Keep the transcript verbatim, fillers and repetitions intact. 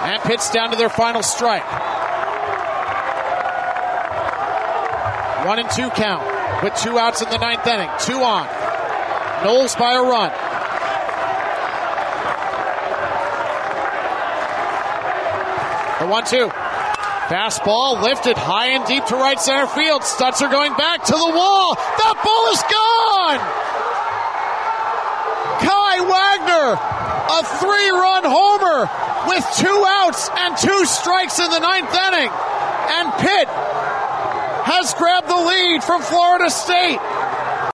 And Pitt's down to their final strike. One and two count with two outs in the ninth inning. Two on. Knowles by a run. The one two. Fastball lifted high and deep to right center field. Stutzer going back to the wall. That ball is gone! Kai Wagner, a three-run homer with two outs and two strikes in the ninth inning. And Pitt has grabbed the lead from Florida State.